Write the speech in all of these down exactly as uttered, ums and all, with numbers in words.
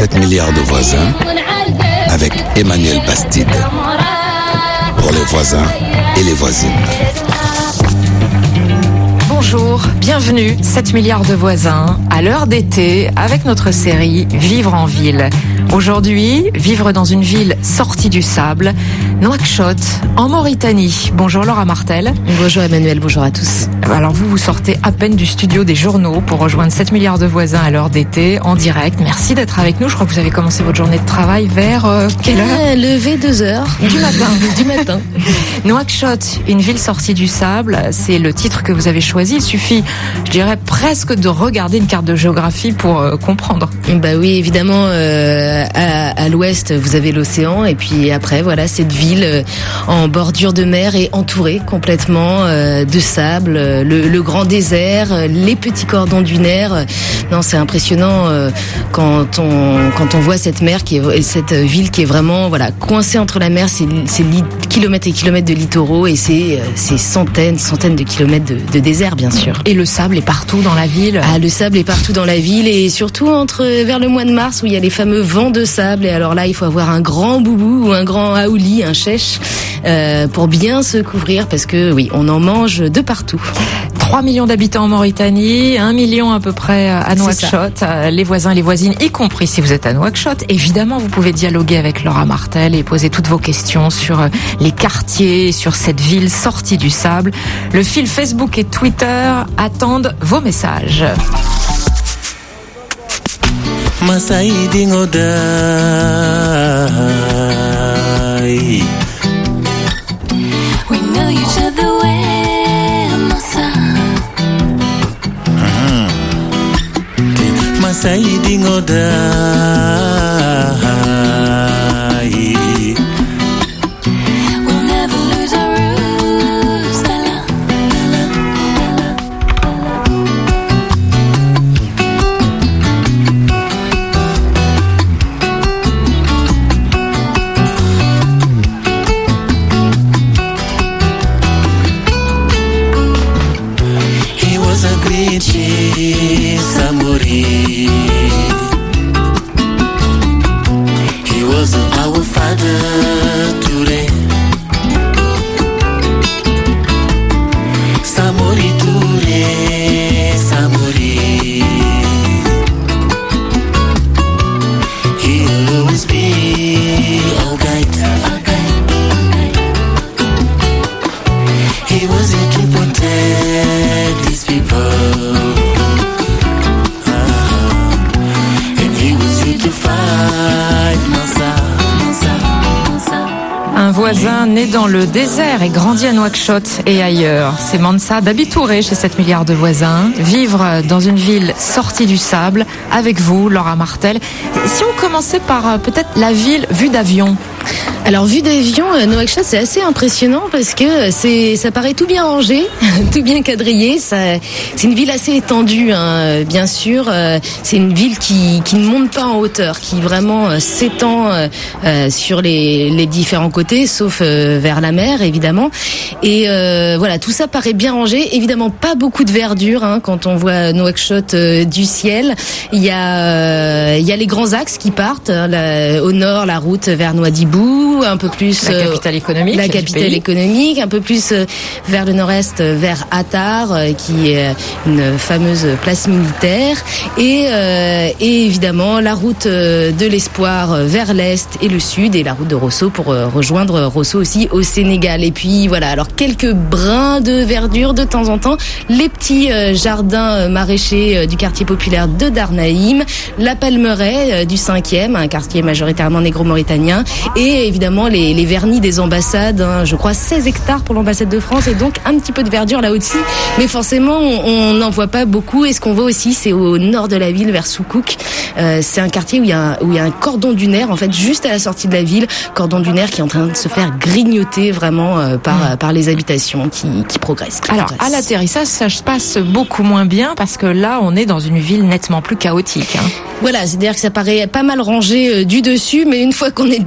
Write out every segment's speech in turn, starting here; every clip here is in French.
sept milliards de voisins avec Emmanuel Bastide. Pour les voisins et les voisines. Bonjour, bienvenue, sept milliards de voisins, à l'heure d'été, avec notre série Vivre en ville. Aujourd'hui, vivre dans une ville sortie du sable, Nouakchott, en Mauritanie. Bonjour Laura Martel. Bonjour Emmanuel, bonjour à tous. Alors vous, vous sortez à peine du studio des journaux pour rejoindre sept milliards de voisins à l'heure d'été, en direct. Merci d'être avec nous. Je crois que vous avez commencé votre journée de travail vers euh, quelle heure euh, Levé deux heures. Du matin. du matin. Nouakchott, une ville sortie du sable, c'est le titre que vous avez choisi. Il suffit, je dirais, presque de regarder une carte de géographie pour euh, comprendre. Bah oui, évidemment, euh, à, à l'ouest, vous avez l'océan, et puis après, voilà, cette ville euh, en bordure de mer est entourée complètement euh, de sable, euh, le, le grand désert, euh, les petits cordons dunaires. Euh, non, c'est impressionnant euh, quand on quand on voit cette mer qui est cette ville qui est vraiment voilà coincée entre la mer, c'est c'est li, kilomètres et kilomètres de littoraux, et c'est euh, c'est centaines, centaines de kilomètres de, de désert, bien sûr. Et le sable est partout dans la ville. Ah, le sable est partout dans la ville, et surtout entre vers le mois de mars où il y a les fameux vents de sable. Et alors là, il faut avoir un grand boubou ou un grand haouli, un chèche, euh, pour bien se couvrir, parce que oui, on en mange de partout. trois millions d'habitants en Mauritanie, un million à peu près à Nouakchott. Les voisins, les voisines, y compris si vous êtes à Nouakchott. Évidemment, vous pouvez dialoguer avec Laura Martel et poser toutes vos questions sur les quartiers, sur cette ville sortie du sable. Le fil Facebook et Twitter attendent vos messages. Masaidi ngodai We know each other well, Masa Masaidi ngodai We'll never lose our roots, Dala, Dala, Dala. Samuri, he was our father today. Samuri Toure, Samuri, he'll always be our guide, our guide, our guide. He was here to protect these people. Un voisin né dans le désert et grandi à Nouakchott et ailleurs. C'est Mansa d'Abitouré chez sept milliards de voisins. Vivre dans une ville sortie du sable. Avec vous, Laura Martel. Si on commençait par peut-être la ville vue d'avion. Alors, vue d'avion, Nouakchott, c'est assez impressionnant parce que c'est, ça paraît tout bien rangé, tout bien quadrillé. Ça, c'est une ville assez étendue, hein, bien sûr. C'est une ville qui, qui ne monte pas en hauteur, qui vraiment s'étend euh, sur les, les différents côtés, sauf euh, vers la mer, évidemment. Et euh, voilà, tout ça paraît bien rangé. Évidemment, pas beaucoup de verdure, hein, quand on voit Nouakchott euh, du ciel. Il y a, euh, il y a les grands axes qui partent, hein, la, au nord, la route vers Nouadhibou. Un peu plus la capitale économique, la capitale économique, un peu plus vers le nord-est, vers Attar, qui est une fameuse place militaire, et, euh, et évidemment la route de l'Espoir vers l'est et le sud, et la route de Rosso pour rejoindre Rosso aussi au Sénégal. Et puis voilà, alors quelques brins de verdure de temps en temps, les petits jardins maraîchers du quartier populaire de Darnaïm, la Palmeraie du cinquième, un quartier majoritairement négro-mauritanien, et évidemment les, les vernis des ambassades, hein, je crois seize hectares pour l'ambassade de France, et donc un petit peu de verdure là aussi, mais forcément on n'en voit pas beaucoup. Et ce qu'on voit aussi, c'est au nord de la ville, vers Soukouk. Euh, c'est un quartier où il y a un, où il y a un cordon dunaire, en fait, juste à la sortie de la ville, cordon dunaire qui est en train de se faire grignoter vraiment euh, par, mmh. par les habitations qui, qui progressent. Qui Alors progressent. À l'atterrissage, ça se passe beaucoup moins bien parce que là, on est dans une ville nettement plus chaotique. Hein. Voilà, c'est-à-dire que ça paraît pas mal rangé euh, du dessus, mais une fois qu'on est dedans, c'est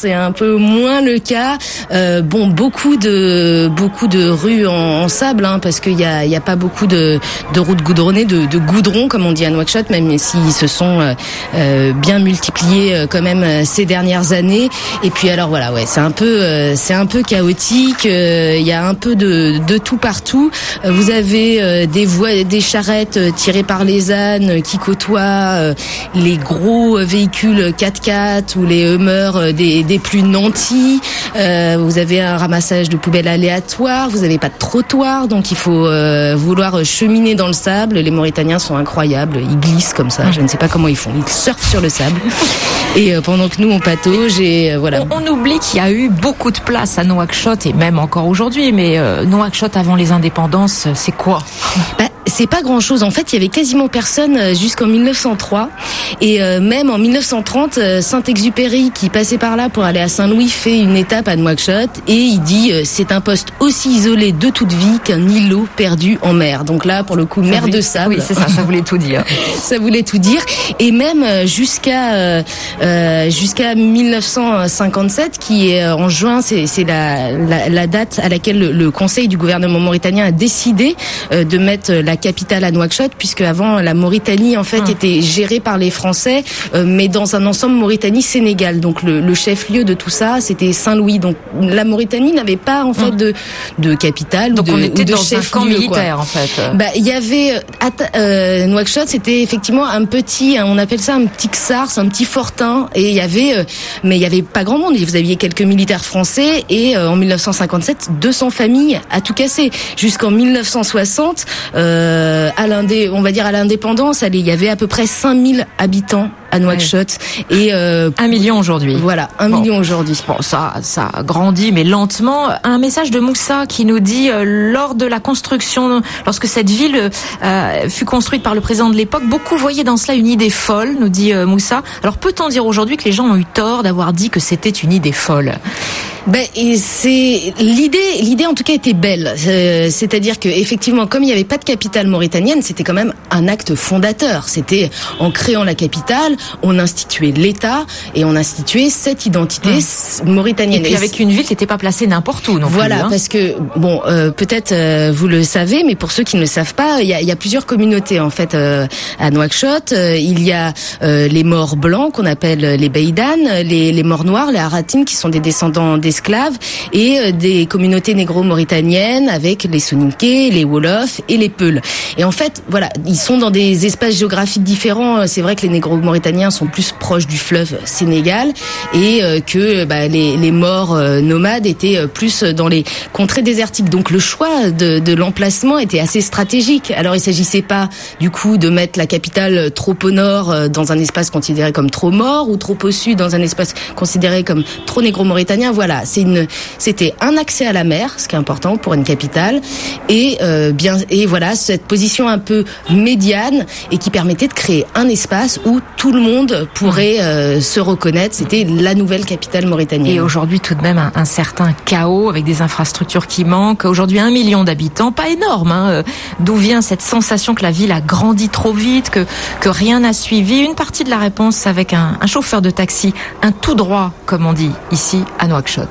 c'est un peu moins le cas. Euh, bon, beaucoup de beaucoup de rues en, en sable, hein, parce qu'il y a il y a pas beaucoup de de routes goudronnées, de, de goudron comme on dit à Nouakchott, même s'ils se sont euh, euh, bien multipliés euh, quand même euh, ces dernières années. Et puis alors voilà, ouais, c'est un peu euh, c'est un peu chaotique. Il euh, y a un peu de de tout partout. Euh, vous avez euh, des voies, des charrettes euh, tirées par les ânes qui côtoient euh, les gros véhicules quatre-quatre ou les Hummers euh, des des plus nantis. Euh, vous avez un ramassage de poubelles aléatoire. Vous n'avez pas de trottoir, donc il faut euh, vouloir cheminer dans le sable. Les Mauritaniens sont incroyables. Ils glissent comme ça. Je ne sais pas comment ils font. Ils surfent sur le sable. Et euh, pendant que nous on patauge et euh, voilà. On, on oublie qu'il y a eu beaucoup de place à Nouakchott et même encore aujourd'hui. Mais euh, Nouakchott avant les indépendances, c'est quoi? Bah, c'est pas grand-chose. En fait, il y avait quasiment personne jusqu'en mille neuf cent trois. Et euh, même en mille neuf cent trente, euh, Saint-Exupéry, qui passait par là pour aller à Saint-Louis, fait une étape à Nouakchott et il dit euh, c'est un poste aussi isolé de toute vie qu'un îlot perdu en mer. Donc là, pour le coup, mer de sable. Oui, c'est ça, ça voulait tout dire. Ça voulait tout dire. Et même jusqu'à euh, euh, jusqu'à mille neuf cent cinquante-sept, qui est en juin, c'est, c'est la, la, la date à laquelle le, le Conseil du gouvernement mauritanien a décidé euh, de mettre la capitale à Nouakchott, puisque avant la Mauritanie en fait hum. était gérée par les Français, euh, mais dans un ensemble Mauritanie-Sénégal. Donc le, le chef-lieu de tout ça, c'était Saint-Louis. Donc la Mauritanie n'avait pas en fait hum. de de capitale. Donc ou de, on était ou de dans chef-lieu, un camp militaire quoi. en fait. Bah il y avait euh, Nouakchott, c'était effectivement un petit, on appelle ça un petit Ksars, un petit fortin, et il y avait, euh, mais il y avait pas grand monde. Vous aviez quelques militaires français et euh, en mille neuf cent cinquante-sept, deux cents familles à tout casser. Jusqu'en mille neuf cent soixante, euh, à l'indé, on va dire à l'indépendance, allez, il y avait à peu près cinq mille habitants à Nouakchott ouais. et euh, un million aujourd'hui. Voilà, un bon. million aujourd'hui. Bon, ça, ça grandit mais lentement. Un message de Moussa qui nous dit euh, lors de la construction, lorsque cette ville euh, fut construite par le président de l'époque, beaucoup voyaient dans cela une idée folle, nous dit euh, Moussa. Alors peut-on dire aujourd'hui que les gens ont eu tort d'avoir dit que c'était une idée folle? Ben, et c'est l'idée. L'idée, en tout cas, était belle. Euh, c'est-à-dire que, effectivement, comme il n'y avait pas de capitale mauritanienne, c'était quand même un acte fondateur. C'était en créant la capitale, on instituait l'État et on instituait cette identité mmh. mauritanienne. Et puis avec une ville qui n'était pas placée n'importe où, non Voilà, plus, hein. parce que bon, euh, peut-être euh, vous le savez, mais pour ceux qui ne le savent pas, il y a, y a plusieurs communautés en fait euh, à Nouakchott. Euh, il y a euh, les Maures blancs qu'on appelle les Beïdanes, les, les Maures noirs, les Haratines, qui sont des descendants des esclaves, et euh, des communautés négro-mauritaniennes avec les Soninké, les Wolofs et les Peuls. Et en fait, voilà, ils sont dans des espaces géographiques différents. C'est vrai que les négro-mauritaniens sont plus proches du fleuve Sénégal et euh, que bah, les, les Maures euh, nomades étaient plus dans les contrées désertiques. Donc le choix de, de l'emplacement était assez stratégique. Alors il s'agissait pas du coup de mettre la capitale trop au nord euh, dans un espace considéré comme trop mort ou trop au sud dans un espace considéré comme trop négro-mauritanien. Voilà. C'est une, c'était un accès à la mer, ce qui est important pour une capitale, et euh, bien, et voilà cette position un peu médiane et qui permettait de créer un espace où tout le monde pourrait euh, se reconnaître. C'était la nouvelle capitale mauritanienne. Et aujourd'hui, tout de même, un, un certain chaos avec des infrastructures qui manquent. Aujourd'hui, un million d'habitants, pas énorme. Hein. D'où vient cette sensation que la ville a grandi trop vite, que que rien n'a suivi? Une partie de la réponse avec un, un chauffeur de taxi, un tout droit, comme on dit ici à Nouakchott.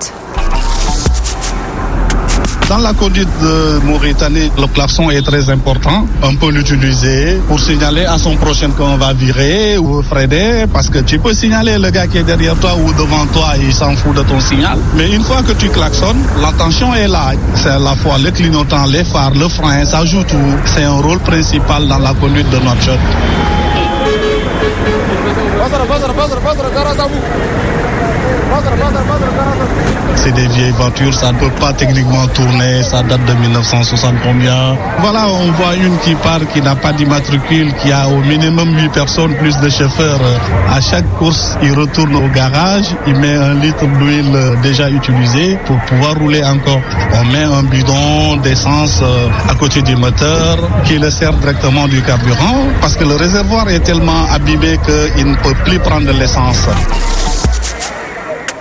Dans la conduite de Mauritanie, le klaxon est très important. On peut l'utiliser pour signaler à son prochain qu'on va virer ou freiner, parce que tu peux signaler le gars qui est derrière toi ou devant toi, il s'en fout de ton signal. Mais une fois que tu klaxonnes, l'attention est là. C'est à la fois le clignotant, les phares, le frein, ça joue tout. C'est un rôle principal dans la conduite de Nouakchott. C'est des vieilles voitures, ça ne peut pas techniquement tourner, ça date de mille neuf cent soixante combien. Voilà, on voit une qui part, qui n'a pas d'immatricule, qui a au minimum huit personnes plus de chauffeurs. À chaque course, il retourne au garage, il met un litre d'huile déjà utilisé pour pouvoir rouler encore. On met un bidon d'essence à côté du moteur qui le sert directement du carburant parce que le réservoir est tellement abîmé qu'il ne peut plus prendre l'essence.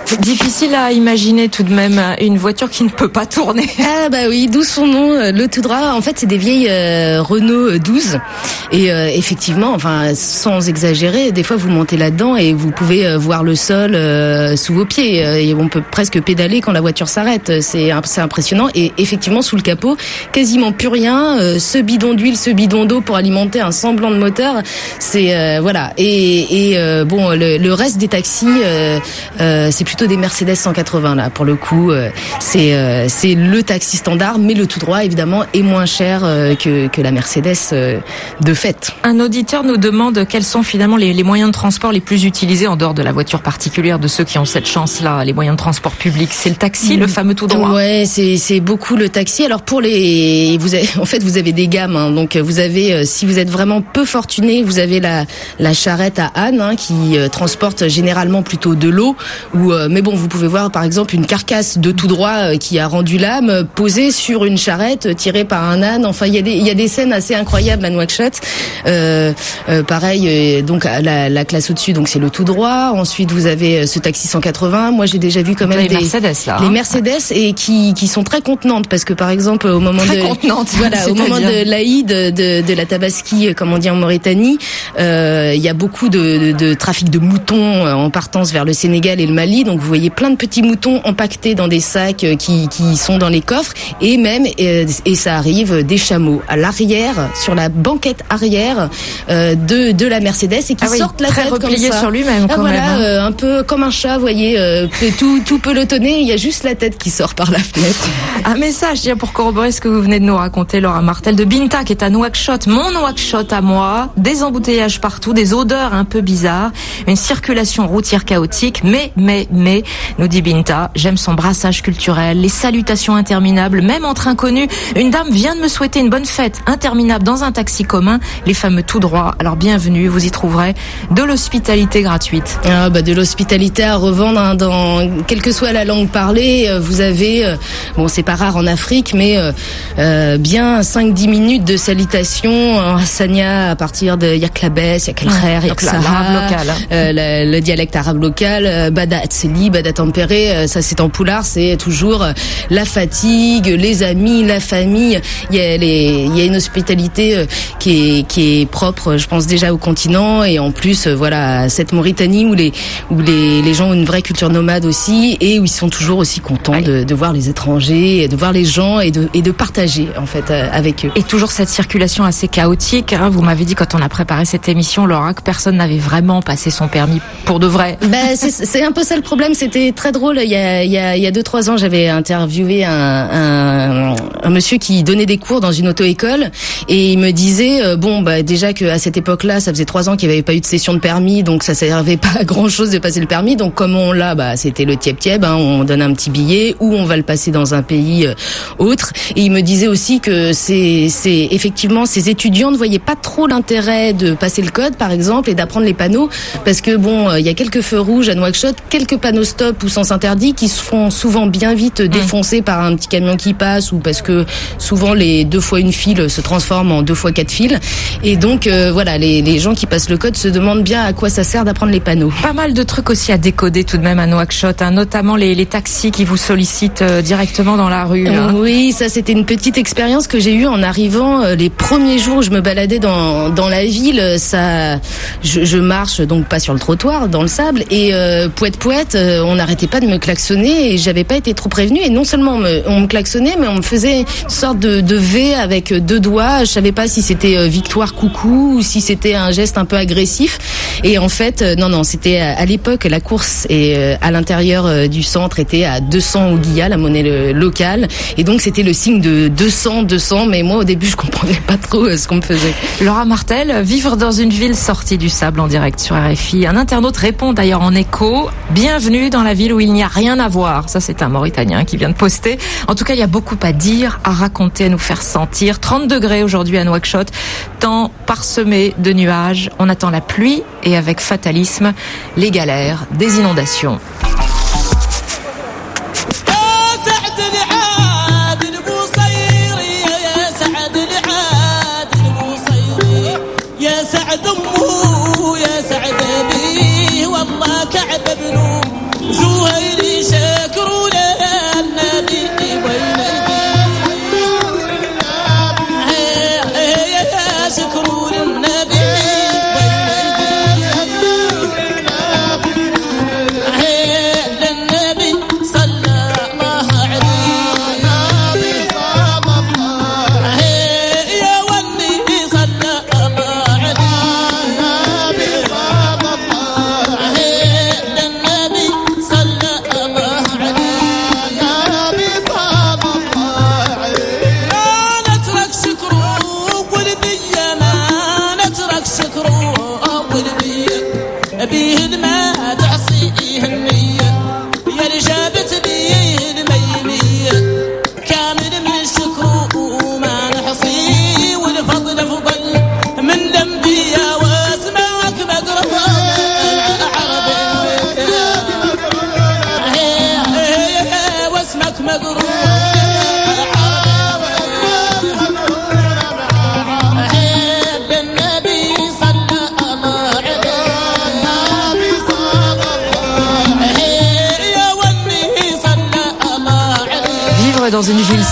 Difficile à imaginer tout de même une voiture qui ne peut pas tourner. Ah bah oui, d'où son nom, le tout droit. En fait, c'est des vieilles euh, Renault douze. Et euh, effectivement, enfin, sans exagérer, des fois vous montez là-dedans et vous pouvez euh, voir le sol euh, sous vos pieds. Euh, et on peut presque pédaler quand la voiture s'arrête. C'est, c'est impressionnant. Et effectivement, sous le capot, quasiment plus rien. Euh, ce bidon d'huile, ce bidon d'eau pour alimenter un semblant de moteur. C'est euh, voilà. Et, et euh, bon, le, le reste des taxis, euh, euh, c'est plutôt des Mercedes cent quatre-vingts là. Pour le coup, euh, c'est euh, c'est le taxi standard, mais le tout droit évidemment est moins cher euh, que que la Mercedes euh, de fait. Un auditeur nous demande quels sont finalement les, les moyens de transport les plus utilisés en dehors de la voiture particulière de ceux qui ont cette chance-là, les moyens de transport public. C'est le taxi, mmh. le fameux tout droit. Ouais, c'est c'est beaucoup le taxi. Alors pour les, vous avez, en fait, vous avez des gammes. Hein, donc vous avez, si vous êtes vraiment peu fortuné, vous avez la la charrette à âne hein, qui euh, transporte généralement plutôt de l'eau. Ou euh, mais bon, vous pouvez voir par exemple une carcasse de tout droit euh, qui a rendu l'âme euh, posée sur une charrette euh, tirée par un âne. Enfin, il y a des il y a des scènes assez incroyables à Nouakchott. Euh, euh, pareil, euh, donc la, la classe au-dessus, donc c'est le tout droit. Ensuite, vous avez ce taxi cent quatre-vingts. Moi, j'ai déjà vu quand même les des Mercedes là. Les hein. Mercedes et qui qui sont très contenantes parce que par exemple au moment très de contenantes, voilà au moment de l'Aïd de, de la Tabaski comme on dit en Mauritanie, euh, il y a beaucoup de, de, de trafic de moutons en partance vers le Sénégal et le Mali. Donc vous voyez plein de petits moutons empaquetés dans des sacs qui qui sont dans les coffres et même et, et ça arrive des chameaux à l'arrière sur la banquette arrière euh, de de la Mercedes et qui ah oui, sortent la très tête comme replié ça. sur lui-même Ah, quand voilà, même. Hein. Euh, un peu comme un chat, vous voyez, euh, tout tout pelotonné, il y a juste la tête qui sort par la fenêtre. Un message tiens, pour corroborer ce que vous venez de nous raconter, Laura Martel, de Binta qui est à Nouakchott, mon Nouakchott à moi, des embouteillages partout, des odeurs un peu bizarres, une circulation routière chaotique, mais, mais, mais, nous dit Binta, j'aime son brassage culturel, les salutations interminables, même entre inconnus. Une dame vient de me souhaiter une bonne fête interminable dans un taxi commun, les fameux tout droits. Alors bienvenue, vous y trouverez de l'hospitalité gratuite. Ah bah de l'hospitalité à revendre hein, dans quelle que soit la langue parlée. Vous avez, euh, bon c'est pas rare en Afrique, mais euh, euh, bien cinq dix minutes de salutations en hassania à partir de Yaklabès, Yakelrer, Yaksara, local, hein. euh, le, le dialecte arabe local, euh, Bada Atseli, Bada Tempéré, euh, ça c'est en poulard, c'est toujours euh, la fatigue, les amis, la famille. Il y a les, il y a une hospitalité euh, qui est qui est propre, je pense déjà au continent et en plus euh, voilà cette Mauritanie où les où les les gens ont une vraie culture nomade aussi et où ils sont toujours aussi contents ouais. de, de voir les étrangers, de voir les gens et de et de partager en fait euh, avec eux. Et toujours cette circulation assez chaotique. Hein. Vous m'avez dit quand on a préparé cette émission, Laura, que personne n'avait vraiment passé son permis pour de vrai. Ben c'est, c'est un peu ça le problème. C'était très drôle. Il y a il y a il y a deux trois ans, j'avais interviewé un, un un monsieur qui donnait des cours dans une auto-école et il me disait euh, bon bah déjà que à cette époque-là, ça faisait trois ans qu'il n'y avait pas eu de session de permis, donc ça servait pas à grand chose de passer le permis. Donc comme on l'a, bah c'était le tiep-tiep. Hein, on donne un petit billet ou on va le passer dans un pays euh, autre. Et il me disait aussi que c'est c'est effectivement ces étudiants ne voyaient pas trop l'intérêt de passer le code par exemple et d'apprendre les panneaux parce que bon il y a quelques feux rouges à Nouakchott, quelques panneaux stop ou sens interdit qui se font souvent bien vite défoncer mmh. par un petit camion qui passe ou parce que souvent les deux fois une file se transforment en deux fois quatre files et donc euh, voilà les les gens qui passent le code se demandent bien à quoi ça sert d'apprendre les panneaux. Pas mal de trucs aussi à décoder tout de même à Nouakchott, hein, notamment les les taxis qui vous sollicitent euh, directement dans la rue. Hein. Oui, ça c'était une petite expérience que j'ai eue en arrivant euh, les premiers jours où je me baladais dans dans la ville. Ça, je, je marche donc pas sur le trottoir, dans le sable et euh, pouette pouette, euh, on n'arrêtait pas de me klaxonner et j'avais pas été trop prévenue et non seulement on me, on me klaxonnait mais on me faisait une sorte de, de V avec deux doigts. Je savais pas si c'était euh, victoire coucou ou si c'était un geste un peu agressif et en fait euh, non non c'était à, à l'époque la course et euh, à l'intérieur euh, du centre était à deux cents ouguiyas, la monnaie le, locale et donc c'était le signe de deux cents deux cents mais moi au début je comprenais pas trop euh, ce qu'on me faisait. Laura Martel, vivre dans une ville sortie du sable en direct sur R F I. Un internaute répond d'ailleurs en écho, bienvenue dans la ville où il n'y a rien à voir. Ça c'est un Mauritanien qui vient de poster. En tout cas il y a beaucoup à dire, à raconter, à nous faire sentir. trente degrés aujourd'hui à Nouakchott, temps parsemé de nuages. On attend la pluie et avec fatalisme les galères des inondations. سعد أمه يا سعد أبيه والله كعب ابنه زهير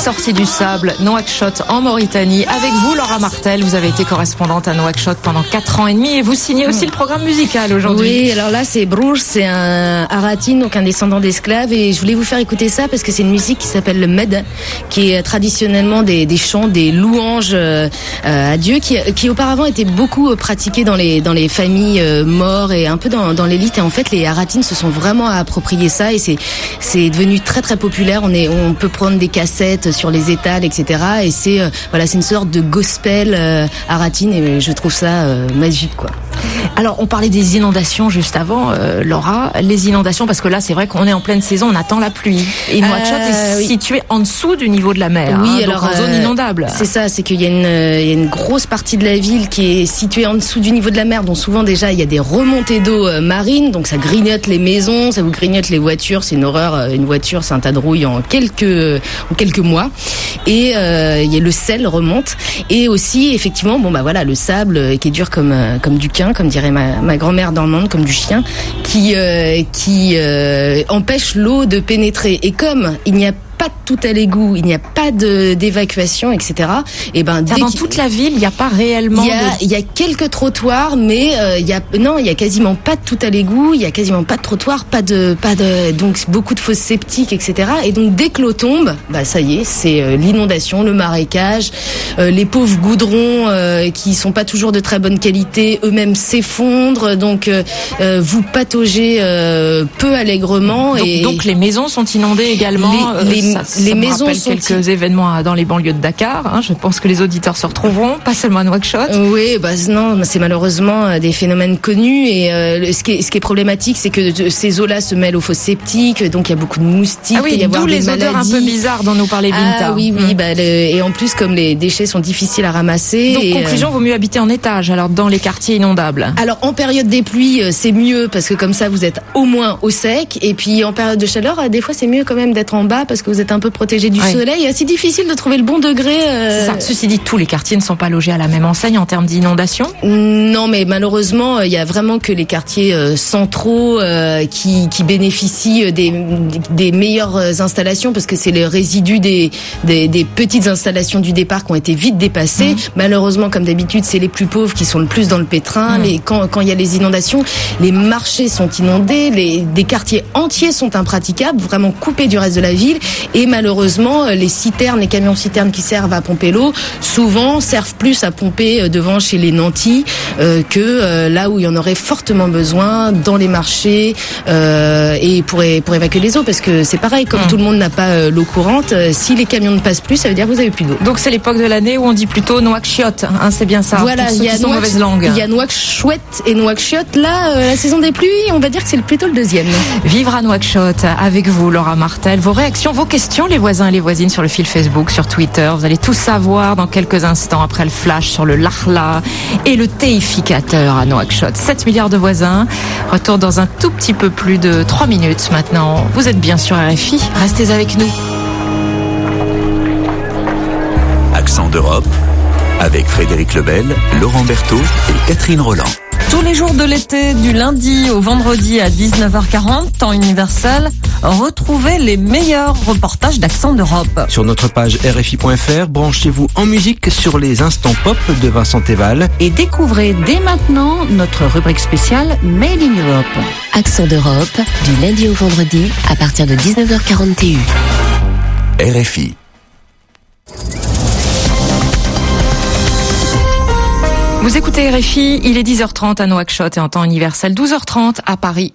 sortie du sable, Nouakchott en Mauritanie. Avec vous, Laura Martel, vous avez été correspondante à Nouakchott pendant quatre ans et demi et vous signez aussi le programme musical aujourd'hui. Oui, alors là c'est Brouj, c'est un Haratine, donc un descendant d'esclaves, et je voulais vous faire écouter ça parce que c'est une musique qui s'appelle le Med, qui est traditionnellement des, des chants, des louanges euh, à Dieu, qui, qui auparavant était beaucoup pratiquée dans les dans les familles euh, mortes et un peu dans, dans l'élite. Et en fait, les Haratines se sont vraiment appropriés ça et c'est c'est devenu très très populaire. On est on peut prendre des cassettes sur les étals, et cetera. Et c'est euh, voilà, c'est une sorte de gospel euh, Haratine et je trouve ça euh, magique, quoi. Alors, on parlait des inondations juste avant, euh, Laura. Les inondations, parce que là, c'est vrai qu'on est en pleine saison, on attend la pluie. Et Nouakchott euh, est oui. situé en dessous du niveau de la mer, oui, hein, alors, donc en zone euh, inondable. C'est ça, c'est qu'il y a, une, il y a une grosse partie de la ville qui est située en dessous du niveau de la mer, dont souvent déjà il y a des remontées d'eau euh, marines, donc ça grignote les maisons, ça vous grignote les voitures, c'est une horreur. Une voiture, c'est un tas de rouille en quelques, en quelques mois. Et euh, il y a le sel remonte. Et aussi, effectivement, bon bah voilà, le sable euh, qui est dur comme, euh, comme du quin, comme dirait ma, ma grand-mère normande, comme du chien, qui, euh, qui euh, empêche l'eau de pénétrer. Et comme il n'y a pas de tout à l'égout, il n'y a pas de d'évacuation, et cetera. Et ben dès dans toute la ville, il n'y a pas réellement. Il y a, de... il y a quelques trottoirs, mais euh, il y a non, il y a quasiment pas de tout à l'égout, il y a quasiment pas de trottoir, pas de pas de donc beaucoup de fosses septiques, et cetera. Et donc dès que l'eau tombe, bah ça y est, c'est euh, l'inondation, le marécage, euh, les pauvres goudrons euh, qui sont pas toujours de très bonne qualité, eux-mêmes s'effondrent, donc euh, euh, vous pataugez euh, peu allègrement. Donc, et donc les maisons sont inondées également. Les, les, ça, ça les me maisons rappelle sont quelques événements dans les banlieues de Dakar. Hein. Je pense que les auditeurs se retrouveront, pas seulement à Nouakchott. Oui, bah non, c'est malheureusement des phénomènes connus et euh, ce qui est ce qui est problématique, c'est que ces eaux-là se mêlent aux fosses septiques, donc il y a beaucoup de moustiques. Ah oui, il y a d'où des les maladies. odeurs un peu bizarres dont nous parlait Binta. Ah oui, oui, mmh. bah le, et en plus comme les déchets sont difficiles à ramasser. Donc et, conclusion, euh, vaut mieux habiter en étage, alors dans les quartiers inondables. Alors en période des pluies, c'est mieux parce que comme ça vous êtes au moins au sec, et puis en période de chaleur, des fois c'est mieux quand même d'être en bas parce que vous êtes un peu protégé du ouais. soleil. C'est assez difficile de trouver le bon degré. Euh... C'est ça. Ceci dit, tous les quartiers ne sont pas logés à la même enseigne en termes d'inondation. Non, mais malheureusement, il y a vraiment que les quartiers euh, centraux euh, qui, qui bénéficient des, des meilleures installations parce que c'est les résidus des, des, des petites installations du départ qui ont été vite dépassées. Mmh. Malheureusement, comme d'habitude, c'est les plus pauvres qui sont le plus dans le pétrin. Mmh. Les, quand, quand il y a les inondations, les marchés sont inondés, les, des quartiers entiers sont impraticables, vraiment coupés du reste de la ville. Et malheureusement, les citernes, les camions citernes qui servent à pomper l'eau, souvent servent plus à pomper devant chez les nantis euh, que euh, là où il y en aurait fortement besoin, dans les marchés euh, et pour, pour évacuer les eaux, parce que c'est pareil, comme mmh. tout le monde n'a pas euh, l'eau courante, euh, si les camions ne passent plus, ça veut dire que vous avez plus d'eau. Donc c'est l'époque de l'année où on dit plutôt Nouakchott, hein, c'est bien ça. Voilà, il y a mauvaise langue. Il y a Nouakchott et Nouakchott. Là, euh, la saison des pluies, on va dire que c'est plutôt le deuxième. Vivre à Nouakchott avec vous, Laura Martel. Vos réactions, vos questions, les voisins et les voisines sur le fil Facebook, sur Twitter. Vous allez tout savoir dans quelques instants après le flash sur le Lahla et le téificateur à Nouakchott. sept milliards de voisins. Retour dans un tout petit peu plus de trois minutes maintenant. Vous êtes bien sur R F I. Restez avec nous. Accent d'Europe avec Frédéric Lebel, Laurent Berthaud et Catherine Roland. Tous les jours de l'été, du lundi au vendredi à dix-neuf heures quarante, temps universel, retrouvez les meilleurs reportages d'Accent d'Europe. Sur notre page R F I point F R, branchez-vous en musique sur les instants pop de Vincent Teval. Et découvrez dès maintenant notre rubrique spéciale Made in Europe. Accent d'Europe, du lundi au vendredi à partir de dix-neuf heures quarante et une. R F I. Vous écoutez R F I, il est dix heures trente à Nouakchott et en temps universel douze heures trente à Paris.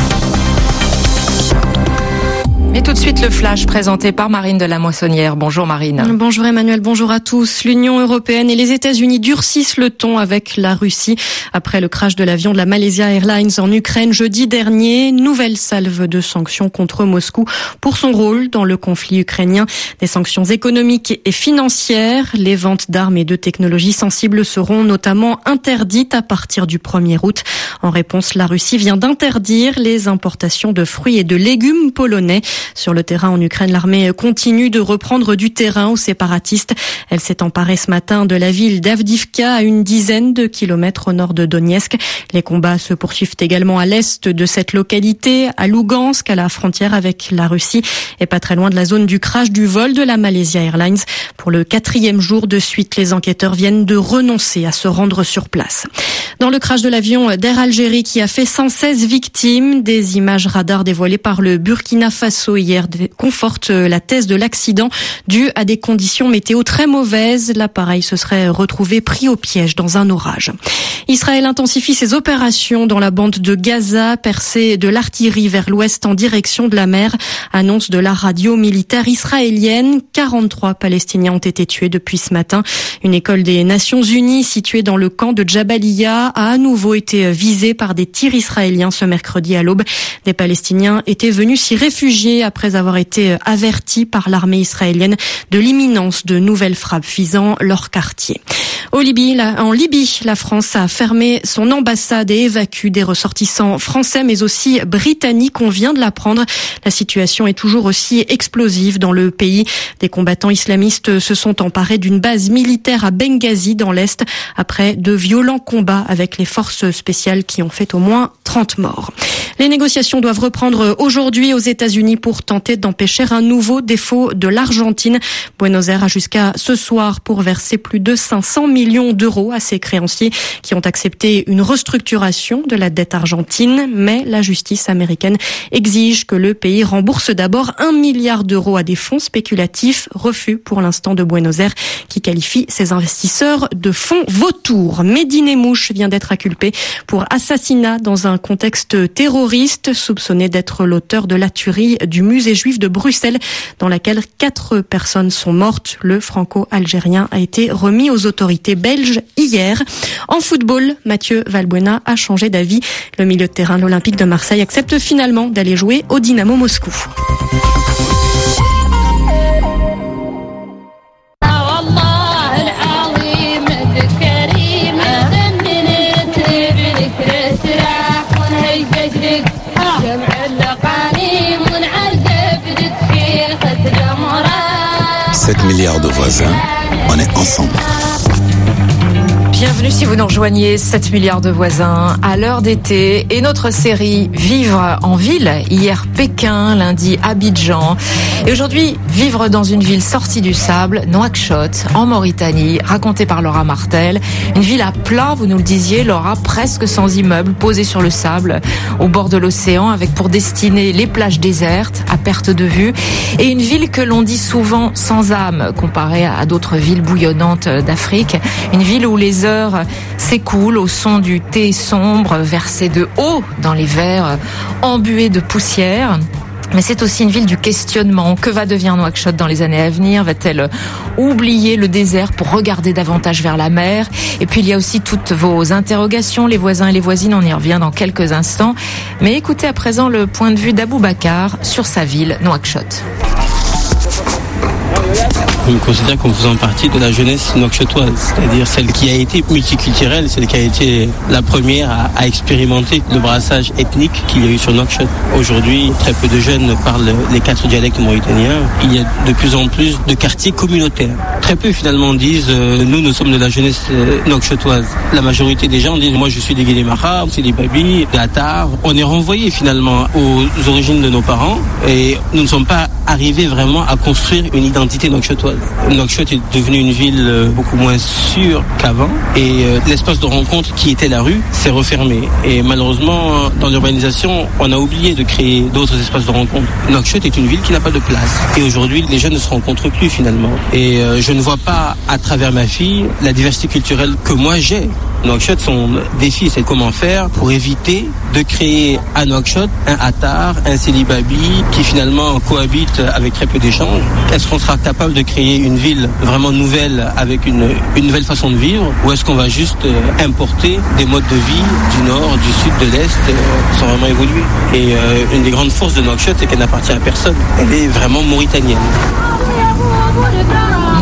Et tout de suite le flash présenté par Marine de la Moissonnière. Bonjour Marine. Bonjour Emmanuel, bonjour à tous. L'Union européenne et les États-Unis durcissent le ton avec la Russie après le crash de l'avion de la Malaysia Airlines en Ukraine jeudi dernier. Nouvelle salve de sanctions contre Moscou pour son rôle dans le conflit ukrainien. Des sanctions économiques et financières. Les ventes d'armes et de technologies sensibles seront notamment interdites à partir du premier août. En réponse, la Russie vient d'interdire les importations de fruits et de légumes polonais. Sur le terrain en Ukraine, l'armée continue de reprendre du terrain aux séparatistes. Elle s'est emparée ce matin de la ville d'Avdivka, à une dizaine de kilomètres au nord de Donetsk. Les combats se poursuivent également à l'est de cette localité, à Lugansk, à la frontière avec la Russie, et pas très loin de la zone du crash du vol de la Malaysia Airlines. Pour le quatrième jour de suite, les enquêteurs viennent de renoncer à se rendre sur place. Dans le crash de l'avion d'Air Algérie qui a fait cent seize victimes, des images radar dévoilées par le Burkina Faso hier confortent la thèse de l'accident dû à des conditions météo très mauvaises. L'appareil se serait retrouvé pris au piège dans un orage. Israël intensifie ses opérations dans la bande de Gaza, percée de l'artillerie vers l'ouest en direction de la mer. Annonce de la radio militaire israélienne. quarante-trois Palestiniens ont été tués depuis ce matin. Une école des Nations Unies située dans le camp de Jabalia a à nouveau été visée par des tirs israéliens ce mercredi à l'aube. Des Palestiniens étaient venus s'y réfugier après avoir été avertis par l'armée israélienne de l'imminence de nouvelles frappes visant leur quartier. Au Libye, la, en Libye, la France a fermé son ambassade et évacue des ressortissants français mais aussi britanniques. On vient de l'apprendre. La situation est toujours aussi explosive dans le pays. Des combattants islamistes se sont emparés d'une base militaire à Benghazi dans l'Est après de violents combats avec les forces spéciales qui ont fait au moins trente morts. Les négociations doivent reprendre aujourd'hui aux États-Unis pour tenter d'empêcher un nouveau défaut de l'Argentine. Buenos Aires a jusqu'à ce soir pour verser plus de cinq cents millions d'euros à ses créanciers qui ont accepté une restructuration de la dette argentine. Mais la justice américaine exige que le pays rembourse d'abord un milliard d'euros à des fonds spéculatifs. Refus pour l'instant de Buenos Aires qui qualifie ses investisseurs de fonds vautours. Mehdi Nemmouche vient d'être inculpé pour assassinat dans un contexte terroriste, soupçonné d'être l'auteur de la tuerie du musée juif de Bruxelles dans laquelle quatre personnes sont mortes. Le franco-algérien a été remis aux autorités belges hier. En football, Mathieu Valbuena a changé d'avis. Le milieu de terrain de l'Olympique de Marseille accepte finalement d'aller jouer au Dynamo Moscou. sept milliards de voisins, on est ensemble. Bienvenue si vous nous rejoignez, sept milliards de voisins à l'heure d'été et notre série Vivre en ville. Hier Pékin, lundi Abidjan et aujourd'hui Vivre dans une ville sortie du sable, Nouakchott en Mauritanie, racontée par Laura Martel. Une ville à plat, vous nous le disiez Laura, presque sans immeubles, posée sur le sable au bord de l'océan avec pour destinée les plages désertes à perte de vue et une ville que l'on dit souvent sans âme comparée à d'autres villes bouillonnantes d'Afrique. Une ville où les heures s'écoulent au son du thé sombre versé de haut dans les verres embués de poussière. Mais c'est aussi une ville du questionnement. Que va devenir Nouakchott dans les années à venir? Va-t-elle oublier le désert pour regarder davantage vers la mer? Et puis il y a aussi toutes vos interrogations, les voisins et les voisines, on y revient dans quelques instants. Mais écoutez à présent le point de vue d'Aboubacar sur sa ville, Nouakchott. Je me considère comme faisant partie de la jeunesse nouakchottoise, c'est-à-dire celle qui a été multiculturelle, celle qui a été la première à, à expérimenter le brassage ethnique qu'il y a eu sur Nouakchott. Aujourd'hui, très peu de jeunes parlent les quatre dialectes mauritaniens. Il y a de plus en plus de quartiers communautaires. Très peu finalement disent euh, nous, nous sommes de la jeunesse euh, nouakchottoise. La majorité des gens disent moi je suis des Guélémara, c'est des Babi, des Attar. On est renvoyé finalement aux origines de nos parents et nous ne sommes pas arrivés vraiment à construire une identité nouakchottoise. Nouakchott est devenue une ville beaucoup moins sûre qu'avant et l'espace de rencontre qui était la rue s'est refermé. Et malheureusement, dans l'urbanisation, on a oublié de créer d'autres espaces de rencontre. Nouakchott est une ville qui n'a pas de place. Et aujourd'hui, les jeunes ne se rencontrent plus finalement. Et je ne vois pas à travers ma fille la diversité culturelle que moi j'ai. Nouakchott, son défi, c'est comment faire pour éviter de créer à Nouakchott un Attar, un Célibabi qui finalement cohabite avec très peu d'échanges. Est-ce qu'on sera capable de créer une ville vraiment nouvelle avec une, une nouvelle façon de vivre ou est-ce qu'on va juste importer des modes de vie du nord, du sud, de l'est euh, sans vraiment évoluer? Et euh, une des grandes forces de Nouakchott, c'est qu'elle n'appartient à personne. Elle est vraiment mauritanienne.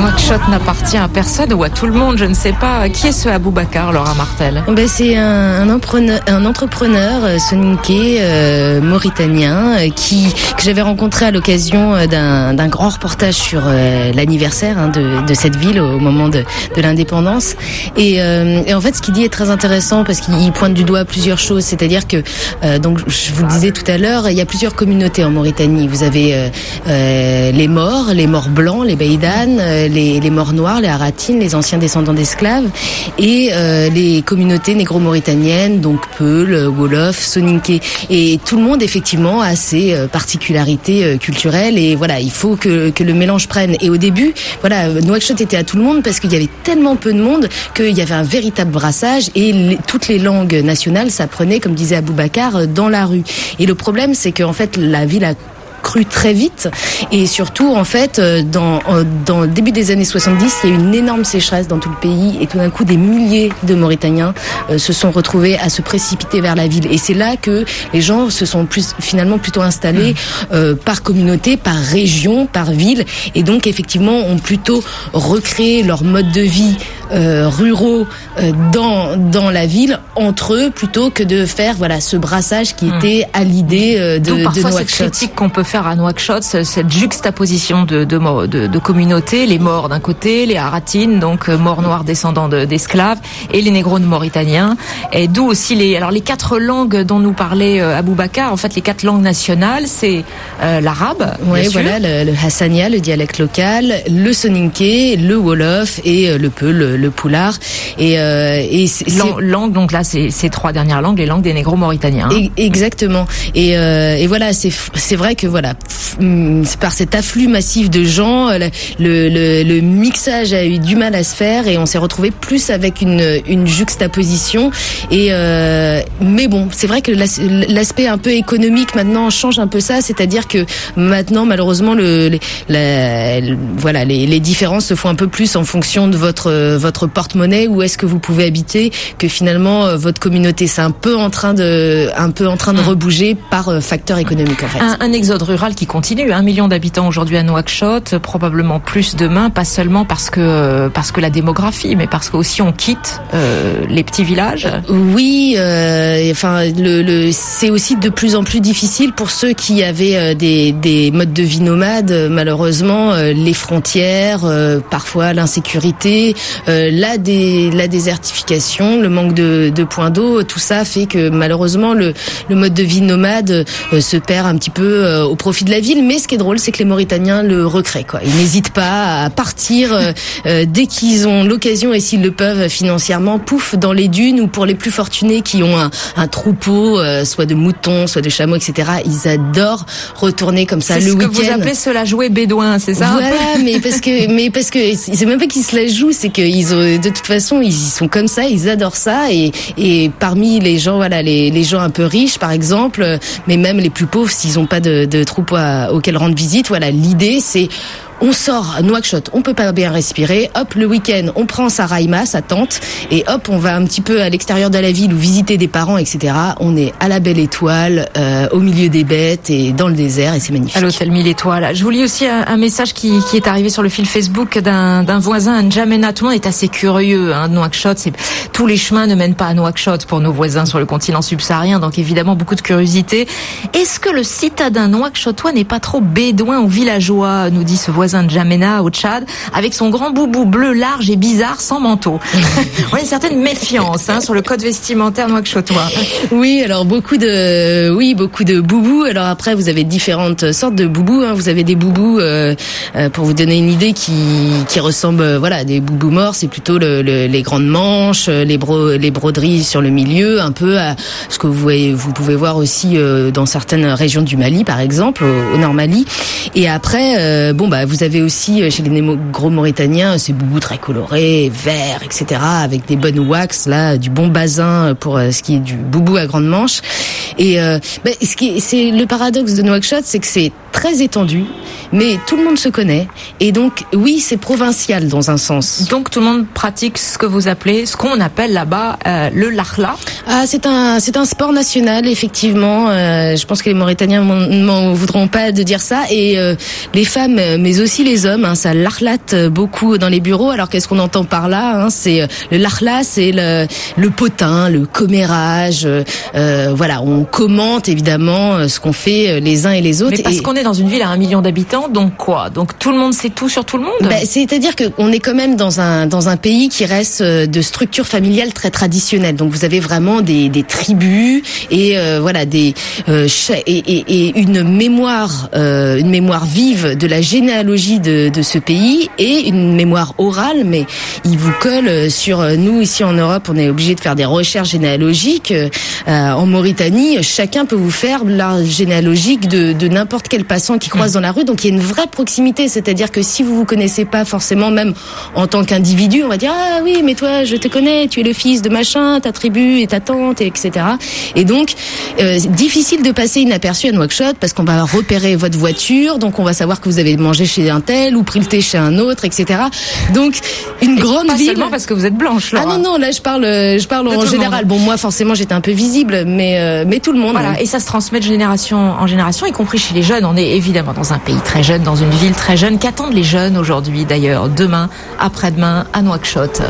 Nouakchott n'appartient à personne ou à tout le monde, je ne sais pas. Qui est ce Aboubacar, Laura Martel? Ben, c'est un, un, entrepreneur, un entrepreneur soninké euh, mauritanien euh, qui que j'avais rencontré à l'occasion d'un, d'un grand reportage sur euh, l'anniversaire hein, de, de cette ville au moment de, de l'indépendance. Et, euh, et en fait, ce qu'il dit est très intéressant parce qu'il pointe du doigt plusieurs choses. C'est-à-dire que, euh, donc, je vous le disais tout à l'heure, il y a plusieurs communautés en Mauritanie. Vous avez euh, euh, les Maures, les Maures blancs, les Beïdanes, euh, les, les Maures noirs, les Haratines, les anciens descendants d'esclaves, et euh, les communautés négro-mauritaniennes, donc Peul, Wolof, Soninké. Et tout le monde, effectivement, a ses euh, particularités euh, culturelles. Et voilà, il faut que, que le mélange prenne. Et au début, voilà, Nouakchott était à tout le monde parce qu'il y avait tellement peu de monde qu'il y avait un véritable brassage et les, toutes les langues nationales s'apprenaient, comme disait Aboubacar, dans la rue. Et le problème, c'est qu'en fait, la ville a cru très vite et surtout en fait dans dans le début des années soixante-dix il y a eu une énorme sécheresse dans tout le pays et tout d'un coup des milliers de Mauritaniens euh, se sont retrouvés à se précipiter vers la ville et c'est là que les gens se sont plus finalement plutôt installés euh, par communauté, par région, par ville et donc effectivement ont plutôt recréé leur mode de vie euh, ruraux euh, dans dans la ville entre eux plutôt que de faire voilà ce brassage qui était à l'idée euh, de, Donc, parfois de cette critique qu'on peut faire à Nouakchott, cette juxtaposition de, de, de, de communautés, les Maures d'un côté, les Haratines, donc Maures noirs descendants de, d'esclaves, et les négros mauritaniens, et d'où aussi les, alors les quatre langues dont nous parlait euh, Aboubacar, en fait les quatre langues nationales, c'est euh, l'arabe, oui, voilà, le, le hassania, le dialecte local, le soninké, le wolof et euh, le peul, le, le poulard, et, euh, et c'est, Lang, langue, donc là c'est ces trois dernières langues, les langues des négros mauritaniens. Hein. Et, exactement, et, euh, et voilà, c'est c'est vrai que voilà, par cet afflux massif de gens, le, le, le mixage a eu du mal à se faire et on s'est retrouvé plus avec une, une juxtaposition. Et euh, mais bon, c'est vrai que l'aspect un peu économique maintenant change un peu ça, c'est-à-dire que maintenant malheureusement le, le, la, le voilà les, les différences se font un peu plus en fonction de votre votre porte-monnaie, où est-ce que vous pouvez habiter, que finalement votre communauté c'est un peu en train de un peu en train de rebouger par facteur économique en fait. Un, un exode rural qui continue, un million d'habitants aujourd'hui à Nouakchott, probablement plus demain, pas seulement parce que parce que la démographie, mais parce qu'aussi on quitte euh, les petits villages. Oui, euh, enfin le, le c'est aussi de plus en plus difficile pour ceux qui avaient euh, des des modes de vie nomades. Malheureusement, euh, les frontières, euh, parfois l'insécurité, euh, la dé, la désertification, le manque de de points d'eau, tout ça fait que malheureusement le le mode de vie nomade euh, se perd un petit peu euh, au profit de la ville, mais ce qui est drôle, c'est que les Mauritaniens le recréent, quoi. Ils n'hésitent pas à partir euh, euh, dès qu'ils ont l'occasion et s'ils le peuvent financièrement, pouf, dans les dunes, ou pour les plus fortunés qui ont un, un troupeau, euh, soit de moutons, soit de chameaux, et cetera. Ils adorent retourner comme ça c'est le week-end. C'est ce que vous appelez cela jouer bédouin, c'est ça? Voilà, mais parce que, mais parce que c'est même pas qu'ils se la jouent, c'est qu'ils ont, de toute façon, ils sont comme ça, ils adorent ça, et et parmi les gens, voilà, les les gens un peu riches, par exemple, mais même les plus pauvres, s'ils ont pas de, de troupeau à, auquel rendre visite, voilà, l'idée c'est on sort à Nouakchott, on peut pas bien respirer, hop, le week-end, on prend sa raïma, sa tente, et hop, on va un petit peu à l'extérieur de la ville ou visiter des parents, et cetera. On est à la Belle Étoile, euh, au milieu des bêtes et dans le désert, et c'est magnifique. À l'hôtel Mille Étoiles. Je vous lis aussi un, un message qui, qui est arrivé sur le fil Facebook d'un, d'un voisin à N'Djamena. Tout le monde est assez curieux, hein, de Nouakchott. C'est, tous les chemins ne mènent pas à Nouakchott pour nos voisins sur le continent subsaharien, donc évidemment beaucoup de curiosité. Est-ce que le citadin nouakchottois n'est pas trop bédouin ou villageois, nous dit ce voisin de N'Djamena au Tchad, avec son grand boubou bleu large et bizarre sans manteau. On a une certaine méfiance hein, sur le code vestimentaire nouakchottois. Oui, alors beaucoup de, oui, beaucoup de boubous. Alors après, vous avez différentes sortes de boubous. Hein. Vous avez des boubous, euh, euh, pour vous donner une idée, qui qui ressemblent, euh, voilà, des boubous morts. C'est plutôt le, le, les grandes manches, les bro, les broderies sur le milieu, un peu à ce que vous voyez, vous pouvez voir aussi euh, dans certaines régions du Mali, par exemple, au, au Nord Mali. Et après, euh, bon bah, vous avez aussi chez les négros mauritaniens ces boubous très colorés, verts, et cetera, avec des bonnes wax, là, du bon basin pour ce qui est du boubou à grande manche. Et euh, bah, ce qui est, c'est le paradoxe de Nouakchott, c'est que c'est très étendu, mais tout le monde se connaît, et donc oui, c'est provincial dans un sens. Donc tout le monde pratique ce que vous appelez, ce qu'on appelle là-bas euh, le lakhla. Ah, c'est un c'est un sport national, effectivement. Euh, je pense que les Mauritaniens m'en, m'en voudront pas de dire ça, et euh, les femmes, mais aussi aussi les hommes. Hein, ça larlate beaucoup dans les bureaux. Alors qu'est-ce qu'on entend par là, hein, c'est le larla, c'est le, le potin, le commérage. Euh, voilà, on commente évidemment ce qu'on fait les uns et les autres. Mais parce et... qu'on est dans une ville à un million d'habitants, donc quoi? Donc tout le monde sait tout sur tout le monde? Ben, c'est-à-dire qu'on est quand même dans un dans un pays qui reste de structure familiale très traditionnelle. Donc vous avez vraiment des, des tribus et euh, voilà des euh, et, et, et une mémoire euh, une mémoire vive de la généalogie de, de ce pays et une mémoire orale. Mais il vous colle sur nous ici en Europe, on est obligé de faire des recherches généalogiques. Euh, en Mauritanie, chacun peut vous faire l'arbre généalogique de, de n'importe quel passant qui croise dans la rue. Donc il y a une vraie proximité, c'est-à-dire que si vous vous connaissez pas forcément, même en tant qu'individu, on va dire ah oui mais toi je te connais, tu es le fils de machin, ta tribu et ta tante, et cetera. Et donc euh, difficile de passer inaperçu à Nouakchott parce qu'on va repérer votre voiture, donc on va savoir que vous avez mangé chez un tel ou pris le thé chez un autre, et cetera. Donc une et grande pas ville. Seulement parce que vous êtes blanche, Laura. Ah non non, là je parle je parle de en général. Bon moi forcément j'étais un peu visible, mais euh, mais tout le monde. Voilà, hein. Et ça se transmet de génération en génération, y compris chez les jeunes. On est évidemment dans un pays très jeune, dans une ville très jeune. Qu'attendent les jeunes aujourd'hui d'ailleurs, demain, après-demain, à Nouakchott?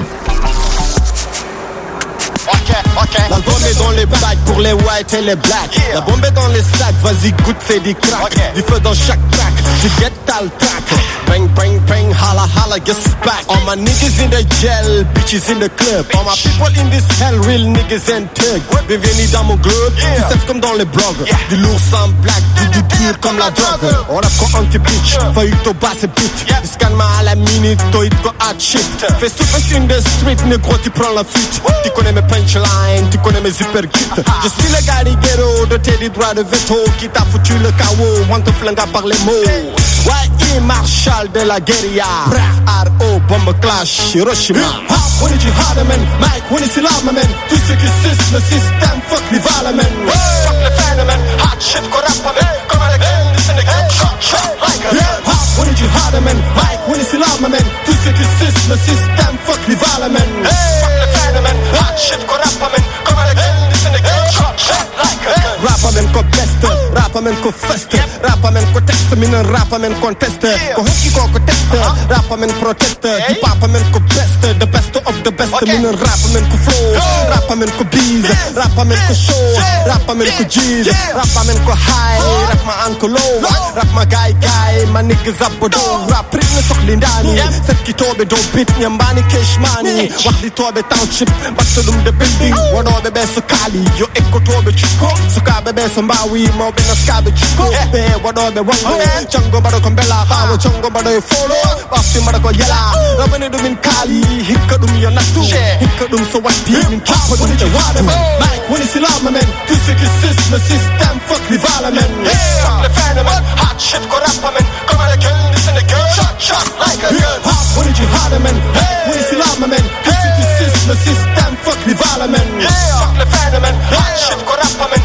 La bombe est dans les bacs pour les whites et les blacks. Yeah. La bombe est dans les sacs, vas-y goûte, fais des cracks. Okay. Du feu dans chaque track, tu get tal track. Bang, bang, bang, holla, holla, guess back. All my niggas in the jail, bitches in the club. All my people in this hell, real niggas and thug. Bienvenue dans mon globe, yeah. Tu sais comme dans les blogs. Yeah. Du lourd sans black, du, du dur comme la drogue. On a quoi anti-bitch, yeah. Failli to basse beat. Yeah. Scan-moi à la minute, toi it go hard shit. Fais souffle in the street, négro, tu prends la fuite. Tu connais mes punchlines, tu connais mes super kits. Je suis le gars du ghetto, de tes droits de veto, qui t'a foutu le K O, on te flingue par les mots. Y E Marshall de la guérilla, R O bombe clash, Hiroshima. On est jihad man, Mike, on est silama man. Tout ce qui suce le système, fuck les vala man. Fuck le phénomène, hot shit qu'on rappe man. Comme avec elle, listen to get shot, shot like a man. On est jihad man, Mike, on est silama man. Tout ce qui suce le système, fuck les vala man. Fuck le phénomène, hot shit qu'on rappe man. Comme avec elle, listen to get shot, shot like a man. Rappamen ko best, rappamen ko fest, rappamen ko test, minen rappamen contest, ko hokki ko ko test, rappamen protest, di papamen ko best, the best of the best, minen rappamen ko flow, rappamen ko bees, rappamen ko show, rappamen ko G's, rappamen ko high, rap ma an ko low, rap ma guy guy, ma niggas up do, rap prit na soxli ndani, set ki tobe do bit nyambani cash money, wax li tobe township, batta dum the building, wodobe be so kali, yo ekko tobe chiko, Kabe be sombawi mo be na skabe chiko be wado be wango chango bado kombela bawo chango bado follow bafti mara ko yala rabane dum min kali hikka dum yo natu hikka dum so wati min chapo dum te wada mike when is love man tout ce qui système système fuck les vala man fuck le phénomène hot shit ko rap man comme la gueule listen the girl shot shot like a girl hot when you hard man when is love man tout ce qui système système fuck les vala man fuck le phénomène hot shit ko rap man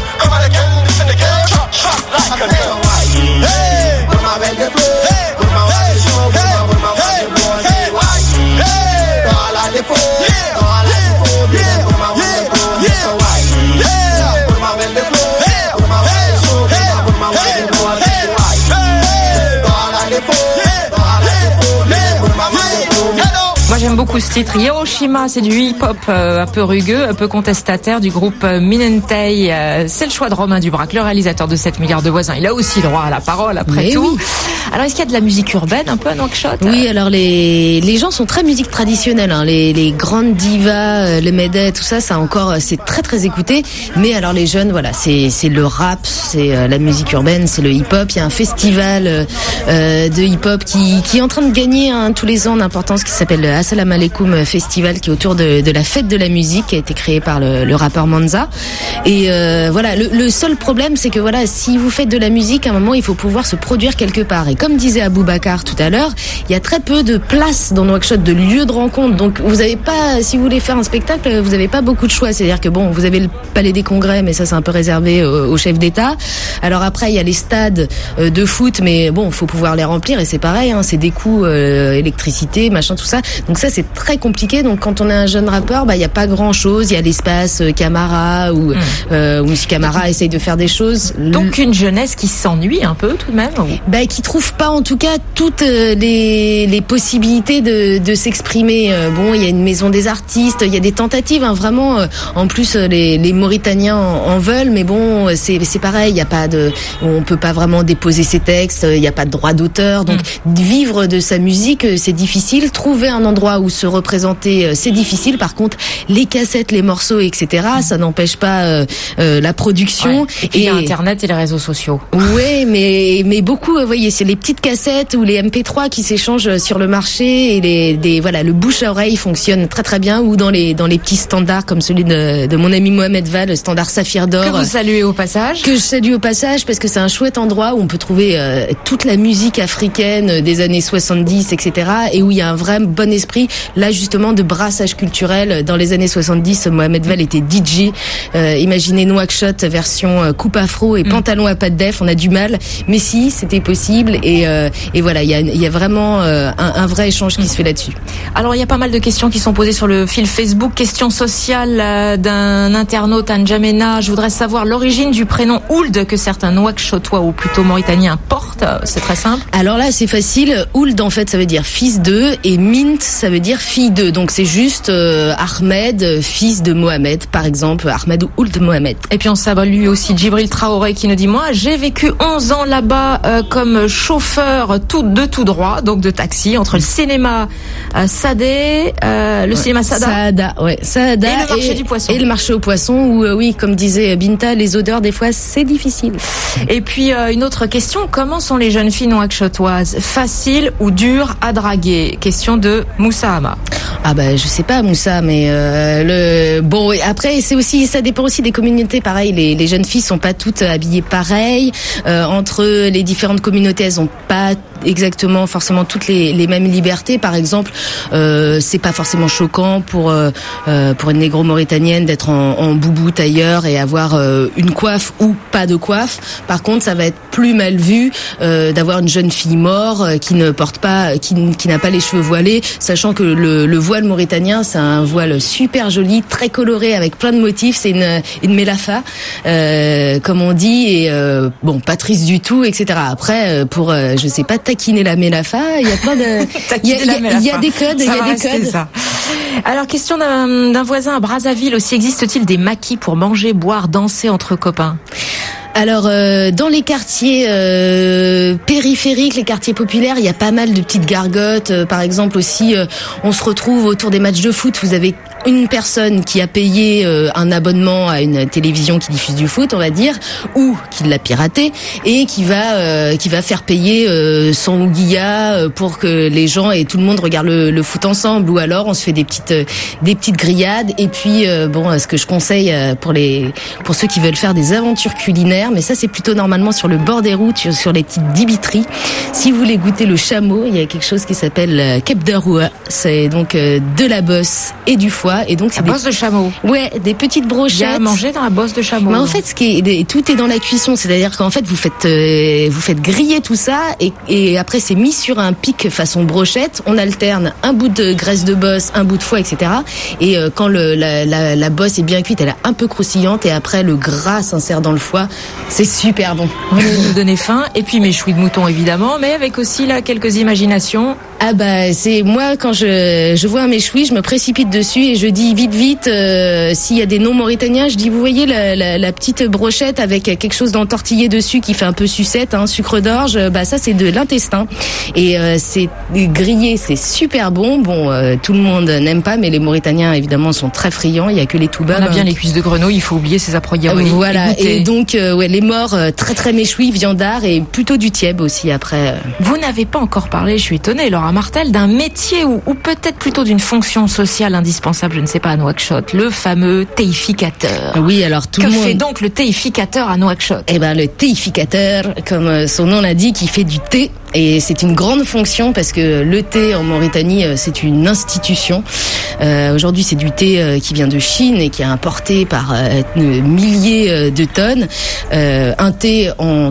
like a girl. Hey, put my way to flow. Put my way to show. Put my way to blow. Hey, all I did for. All I did for. Put my way to blow. So why? Yeah, put my way to flow. Put my way to show. Put my way to blow. So why? All I did for. All I did for. Put my way to blow. Moi j'aime beaucoup ce titre, Hiroshima, c'est du hip-hop euh, un peu rugueux, un peu contestataire du groupe euh, Minentay. Euh, c'est le choix de Romain Dubrac, le réalisateur de sept milliards de voisins. Il a aussi le droit à la parole après Mais tout. Oui. Alors est-ce qu'il y a de la musique urbaine un peu à Nouakchott? Oui, alors les les gens sont très musique traditionnelle, hein. les les grandes divas, euh, le Medey, tout ça, ça encore c'est très très écouté. Mais alors les jeunes, voilà, c'est c'est le rap, c'est euh, la musique urbaine, c'est le hip-hop. Il y a un festival euh, de hip-hop qui qui est en train de gagner hein, tous les ans d'importance qui s'appelle le Assalamu Alaikum Festival, qui est autour de, de la fête de la musique, qui a été créée par le, le rappeur Manza. Et euh, voilà, le, le seul problème, c'est que voilà, si vous faites de la musique, à un moment, il faut pouvoir se produire quelque part. Et comme disait Aboubacar tout à l'heure, il y a très peu de places dans Nouakchott, de lieux de rencontre. Donc, vous avez pas, si vous voulez faire un spectacle, vous n'avez pas beaucoup de choix. C'est-à-dire que bon, vous avez le Palais des Congrès, mais ça, c'est un peu réservé au, au chef d'État. Alors après, il y a les stades de foot, mais bon, faut pouvoir les remplir. Et c'est pareil, hein, c'est des coûts, euh, électricité, machin, tout ça. Donc Donc ça, c'est très compliqué. Donc quand on est un jeune rappeur, bah il y a pas grand-chose. Il y a l'espace euh, Camara ou mmh. euh, ou si Camara essaye de faire des choses. Donc une jeunesse qui s'ennuie un peu tout de même. Ou... Bah qui trouve pas en tout cas toutes les les possibilités de de s'exprimer. Euh, bon, il y a une maison des artistes, il y a des tentatives hein, vraiment. Euh, en plus, les les Mauritaniens en, en veulent, mais bon, c'est c'est pareil. Il y a pas de, on peut pas vraiment déposer ses textes. Il y a pas de droit d'auteur. Donc mmh. vivre de sa musique, c'est difficile. Trouver un endroit où se représenter, c'est difficile. Par contre, les cassettes, les morceaux, et cetera, ça n'empêche pas euh, euh, la production. Ouais. Et puis et... il y a Internet et les réseaux sociaux. Oui, mais mais beaucoup, vous voyez, c'est les petites cassettes ou les M P trois qui s'échangent sur le marché et les des voilà, le bouche à oreille fonctionne très très bien, ou dans les dans les petits standards comme celui de, de mon ami Mohamed Val, le standard Saphir d'or. Que vous saluez au passage. Que je salue au passage parce que c'est un chouette endroit où on peut trouver euh, toute la musique africaine des années soixante-dix, et cetera, et où il y a un vrai bon esprit là justement de brassage culturel. Dans les années soixante-dix, Mohamed Val était D J. Euh, imaginez Nouakchott version euh, coupe afro et mmh. pantalon à pas de def, on a du mal, mais si c'était possible et euh, et voilà, il y a il y a vraiment euh, un, un vrai échange qui mmh. se fait là-dessus. Alors il y a pas mal de questions qui sont posées sur le fil Facebook. Question sociale euh, d'un internaute, N'Djamena. Je voudrais savoir l'origine du prénom Ould que certains Nouakchottois ou plutôt Mauritaniens portent. C'est très simple. Alors là, c'est facile. Ould, en fait, ça veut dire fils de, et Mint, ça veut dire fille de. Donc c'est juste euh, Ahmed, fils de Mohamed, par exemple, Ahmed ou Ould Mohamed. Et puis on salue aussi Djibril Traoré qui nous dit: moi, j'ai vécu onze ans là-bas euh, comme chauffeur tout de tout droit, donc de taxi, entre le cinéma euh, Sadé, euh, le ouais. cinéma Sada, Saada, ouais, Saada, et le marché et, du poisson. Et le marché au poisson, où euh, oui, comme disait Binta, les odeurs des fois c'est difficile. Et puis euh, une autre question: comment sont les jeunes filles nouakchottoises? Faciles ou dures à draguer? Question de Moussa Hama. Ah bah je sais pas Moussa, mais euh, le bon après c'est aussi, ça dépend aussi des communautés. Pareil, les, les jeunes filles sont pas toutes habillées pareil. Euh, entre les différentes communautés, elles ont pas exactement forcément toutes les, les mêmes libertés. Par exemple, euh, c'est pas forcément choquant pour euh, pour une négro-mauritanienne d'être en, en boubou tailleur et avoir euh, une coiffe ou pas de coiffe. Par contre, ça va être plus mal vu euh, d'avoir une jeune fille mort euh, qui ne porte pas, qui, qui n'a pas les cheveux voilés, sachant que le, le voile mauritanien, c'est un voile super joli, très coloré, avec plein de motifs. C'est une une mélafa, euh, comme on dit, et euh, bon, pas triste du tout, et cetera. Après, pour euh, je sais pas, taquiner la mélafa, il y a plein de, il y, y, y a des codes, il y a des codes. Ça. Alors, question d'un, d'un voisin à Brazzaville aussi, existe-t-il des maquis pour manger, boire, danser entre copains? Alors euh, dans les quartiers euh, périphériques, les quartiers populaires, il y a pas mal de petites gargotes. Euh, par exemple aussi, euh, on se retrouve autour des matchs de foot. Vous avez une personne qui a payé euh, un abonnement à une télévision qui diffuse du foot, on va dire, ou qui l'a piraté et qui va euh, qui va faire payer euh, son ouguilla pour que les gens et tout le monde regarde le, le foot ensemble. Ou alors on se fait des petites euh, des petites grillades. Et puis euh, bon, ce que je conseille euh, pour les pour ceux qui veulent faire des aventures culinaires, mais ça c'est plutôt normalement sur le bord des routes, sur, sur les petites dibiteries. Si vous voulez goûter le chameau, il y a quelque chose qui s'appelle euh, kebdaroua. C'est donc euh, de la bosse et du foie. Et donc c'est la des... bosse de chameau. Ouais, des petites brochettes. Il y a à manger dans la bosse de chameau. Mais en fait, ce qui est, tout est dans la cuisson. C'est-à-dire qu'en fait, vous faites, euh, vous faites griller tout ça et, et après c'est mis sur un pic façon brochette. On alterne un bout de graisse de bosse, un bout de foie, et cetera. Et euh, quand le, la, la, la bosse est bien cuite, elle est un peu croustillante et après le gras s'insère dans le foie. C'est super bon. Vous nous donnez faim. Et puis mes chouilles de mouton évidemment, mais avec aussi là quelques imaginations. Ah bah c'est moi quand je je vois un méchoui, je me précipite dessus et je dis vite vite euh, s'il y a des non mauritaniens, je dis vous voyez la, la, la petite brochette avec quelque chose d'entortillé dessus qui fait un peu sucette, hein, sucre d'orge, bah ça c'est de l'intestin et euh, c'est grillé, c'est super bon. Bon euh, tout le monde n'aime pas, mais les Mauritaniens évidemment sont très friands. Il y a que les toubabs. On a bien les cuisses de grenouille, il faut oublier ces a priori. Euh, voilà et, et donc euh, ouais les morts euh, très très méchouis, viandards et plutôt du tieb aussi après. Euh. Vous n'avez pas encore parlé, je suis étonnée, Laura Martel, d'un métier ou, ou peut-être plutôt d'une fonction sociale indispensable, je ne sais pas, à Nouakchott, le fameux théificateur. Oui, alors tout que le monde... fait donc le théificateur à Nouakchott? Eh ben, le théificateur, comme son nom l'indique, il fait du thé. Et c'est une grande fonction parce que le thé en Mauritanie, c'est une institution. Euh, aujourd'hui, c'est du thé euh, qui vient de Chine et qui est importé par euh, milliers de tonnes. Euh, un thé en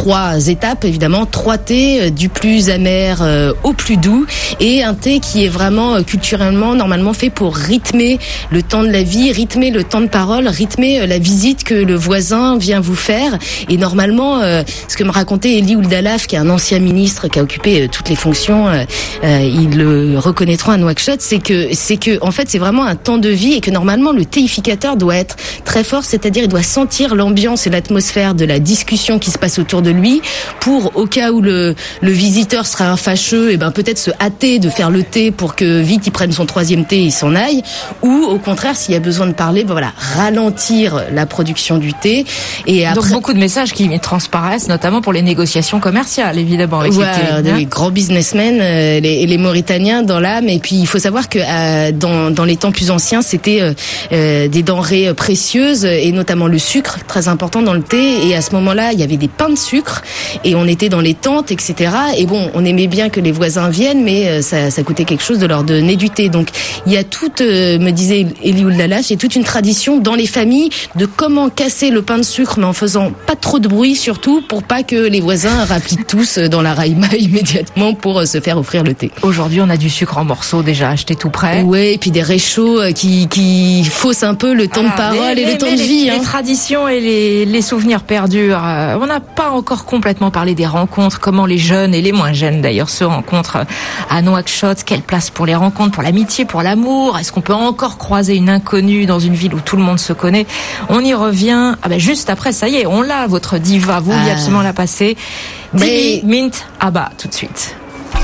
trois étapes, évidemment, trois thés, du plus amer euh, au plus doux, et un thé qui est vraiment euh, culturellement, normalement fait pour rythmer le temps de la vie, rythmer le temps de parole, rythmer euh, la visite que le voisin vient vous faire. Et normalement, euh, ce que me racontait Elie Ouldalaf, qui est un ancien ministre qui a occupé euh, toutes les fonctions, euh, euh, ils le reconnaîtront à Nouakchott, c'est que, c'est que, en fait, c'est vraiment un temps de vie, et que normalement, le théificateur doit être très fort, c'est-à-dire il doit sentir l'ambiance et l'atmosphère de la discussion qui se passe autour de lui, pour, au cas où le, le visiteur sera un fâcheux, et ben peut-être se hâter de faire le thé pour que vite il prenne son troisième thé et il s'en aille, ou au contraire, s'il y a besoin de parler, ben voilà, ralentir la production du thé. Et après, donc beaucoup de messages qui transparaissent, notamment pour les négociations commerciales, évidemment. Avec voilà, les grands businessmen, euh, les, les Mauritaniens dans l'âme. Et puis il faut savoir que euh, dans, dans les temps plus anciens, c'était euh, euh, des denrées précieuses, et notamment le sucre, très important dans le thé. Et à ce moment-là, il y avait des pains de sucre, et on était dans les tentes, et cetera. Et bon, on aimait bien que les voisins viennent, mais euh, ça, ça coûtait quelque chose de leur donner du thé. Donc il y a toute, euh, me disait Elie Ouldalaf, il y a toute une tradition dans les familles de comment casser le pain de sucre, mais en faisant pas trop de bruit, surtout pour pas que les voisins rappliquent tous dans la raïma immédiatement pour se faire offrir le thé. Aujourd'hui, on a du sucre en morceaux déjà acheté tout prêt. Ouais, et puis des réchauds qui qui faussent un peu le temps ah, de parole mais, et mais, le temps de les, vie. Les hein. traditions et les, les souvenirs perdurent. Euh, on n'a pas encore complètement parlé des rencontres, comment les jeunes et les moins jeunes d'ailleurs se rencontrent à Nouakchott. Quelle place pour les rencontres, pour l'amitié, pour l'amour? Est-ce qu'on peut encore croiser une inconnue dans une ville où tout le monde se connaît? On y revient. Ah ben juste après, ça y est, on l'a, votre diva. Vous vouliez ah. absolument la passer. Dimi Mint Abba, tout de suite.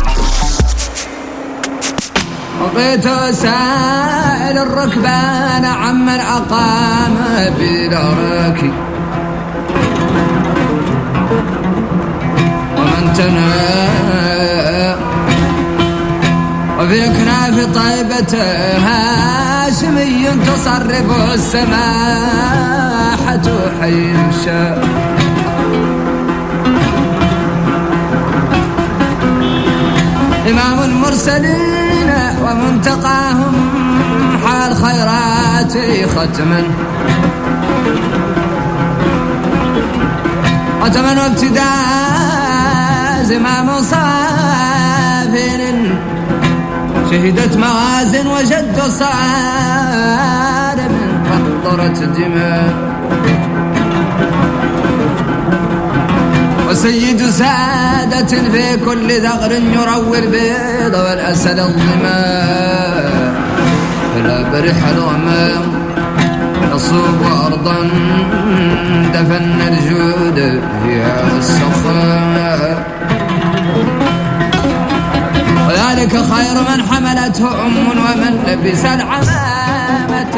وقيت سائل الركبان عمن أقام بدارك ومن تنى وفي كناف طيبة هاشمي تصرف السماحة حيث شاء إمام المرسلين ومنتقاهم حال خيرات ختما ختما وابتداء زمام صافر شهدت موازن وجد صار من قطرة الدماء وسيد سادة في كل ذغر يروي البيض والأسد الظماء فلا برح الغمام يصوب أرضا دفن الجود فيها السخاء وذلك خير من حملته أم ومن لبس العمامة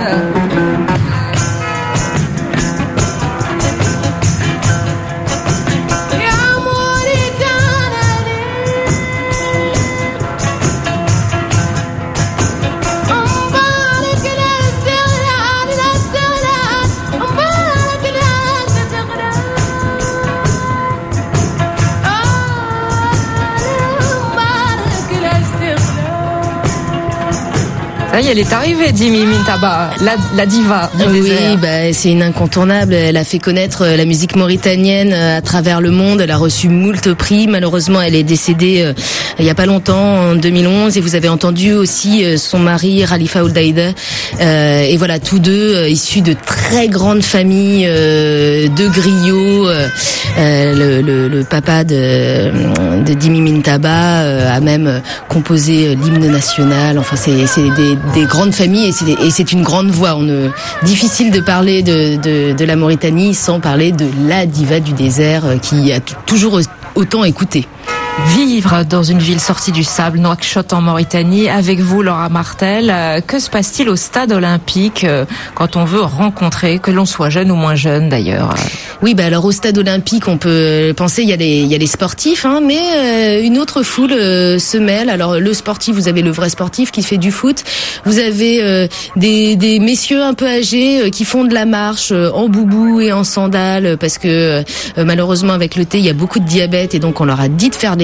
Ça y est, elle est arrivée, Dimi Mintaba, la, la diva du oui, désert. Bah, c'est une incontournable. Elle a fait connaître la musique mauritanienne à travers le monde. Elle a reçu moult prix. Malheureusement, elle est décédée euh, il y a pas longtemps, en deux mille onze. Et vous avez entendu aussi euh, son mari, Khalifa Ouldaïda. Euh, et voilà, tous deux euh, issus de très grandes familles euh, de griots. Euh, le, le, le papa de, de Dimi Mintaba euh, a même composé l'hymne national. Enfin, c'est, c'est des des grandes familles et c'est, et c'est une grande voix. On ne, difficile de parler de, de, de la Mauritanie sans parler de la diva du désert qui a t- toujours autant écouté. Vivre dans une ville sortie du sable, Nouakchott en Mauritanie, avec vous Laura Martel. Que se passe-t-il au stade olympique quand on veut rencontrer, que l'on soit jeune ou moins jeune d'ailleurs? Oui, bah alors au stade olympique, on peut penser il y a les il y a les sportifs, hein, mais euh, une autre foule euh, se mêle. Alors le sportif, vous avez le vrai sportif qui fait du foot. Vous avez euh, des des messieurs un peu âgés euh, qui font de la marche euh, en boubou et en sandales parce que euh, malheureusement avec le thé, il y a beaucoup de diabète et donc on leur a dit de faire des